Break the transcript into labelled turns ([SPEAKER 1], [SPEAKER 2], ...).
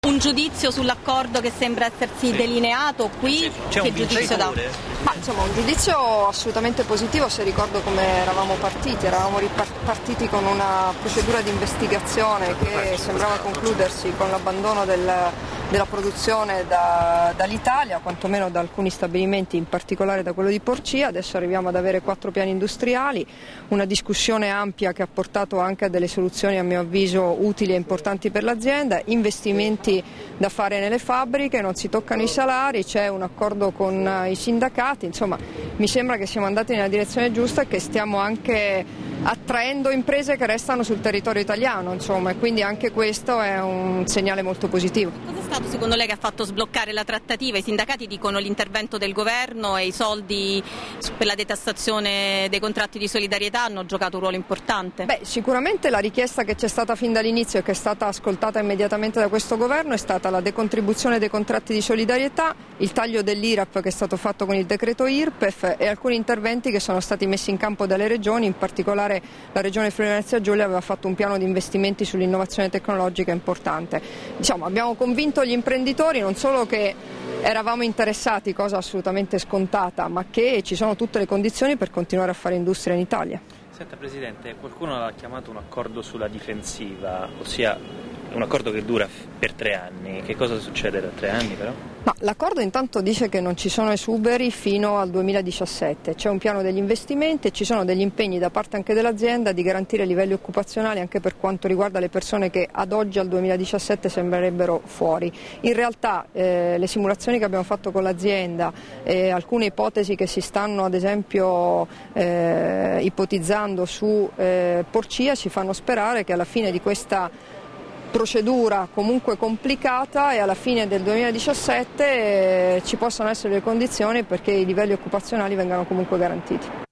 [SPEAKER 1] Un giudizio sull'accordo che sembra essersi delineato qui,
[SPEAKER 2] c'è
[SPEAKER 1] che giudizio dà?
[SPEAKER 3] Ma insomma un giudizio assolutamente positivo, se ricordo come eravamo partiti con una procedura di investigazione che sembrava concludersi con l'abbandono della produzione dall'Italia, quantomeno da alcuni stabilimenti, in particolare da quello di Porcia. Adesso arriviamo ad avere 4 piani industriali, una discussione ampia che ha portato anche a delle soluzioni a mio avviso utili e importanti per l'azienda, investimenti da fare nelle fabbriche, non si toccano i salari, c'è un accordo con i sindacati, insomma mi sembra che siamo andati nella direzione giusta e che stiamo anche attraendo imprese che restano sul territorio italiano, insomma, e quindi anche questo è un segnale molto positivo.
[SPEAKER 1] Cosa è stato secondo lei che ha fatto sbloccare la trattativa? I sindacati dicono l'intervento del governo e i soldi per la detassazione dei contratti di solidarietà hanno giocato un ruolo importante.
[SPEAKER 3] Sicuramente la richiesta che c'è stata fin dall'inizio e che è stata ascoltata immediatamente da questo governo è stata la decontribuzione dei contratti di solidarietà, il taglio dell'IRAP che è stato fatto con il decreto IRPEF e alcuni interventi che sono stati messi in campo dalle regioni, in particolare la regione Friuli-Venezia Giulia aveva fatto un piano di investimenti sull'innovazione tecnologica importante. Abbiamo convinto gli imprenditori non solo che eravamo interessati, cosa assolutamente scontata, ma che ci sono tutte le condizioni per continuare a fare industria in Italia.
[SPEAKER 2] Senta Presidente, qualcuno l'ha chiamato un accordo sulla difensiva, ossia un accordo che dura per 3 anni. Che cosa succede da 3 anni però?
[SPEAKER 3] L'accordo intanto dice che non ci sono esuberi fino al 2017, c'è un piano degli investimenti e ci sono degli impegni da parte anche dell'azienda di garantire livelli occupazionali anche per quanto riguarda le persone che ad oggi al 2017 sembrerebbero fuori. In realtà le simulazioni che abbiamo fatto con l'azienda, alcune ipotesi che si stanno ad esempio ipotizzando su Porcia ci fanno sperare che alla fine di questa procedura comunque complicata e alla fine del 2017 ci possano essere le condizioni perché i livelli occupazionali vengano comunque garantiti.